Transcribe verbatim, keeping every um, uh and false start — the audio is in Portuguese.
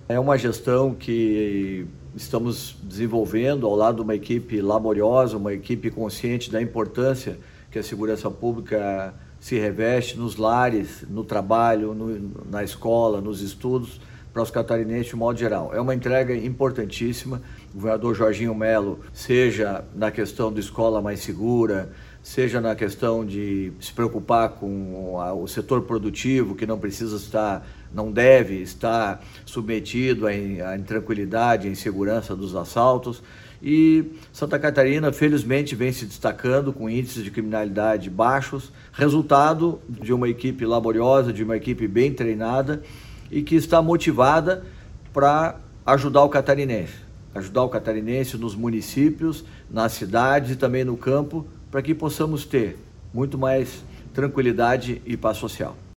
É uma gestão que estamos desenvolvendo ao lado de uma equipe laboriosa, uma equipe consciente da importância que a segurança pública se reveste nos lares, no trabalho, no, na escola, nos estudos, para os catarinenses de modo geral. É uma entrega importantíssima. O governador Jorginho Melo, seja na questão de escola mais segura, seja na questão de se preocupar com a, o setor produtivo, que não precisa estar, não deve estar submetido à, à intranquilidade, à insegurança dos assaltos. E Santa Catarina, felizmente, vem se destacando com índices de criminalidade baixos, resultado de uma equipe laboriosa, de uma equipe bem treinada e que está motivada para ajudar o catarinense, ajudar o catarinense nos municípios, nas cidades e também no campo, para que possamos ter muito mais tranquilidade e paz social.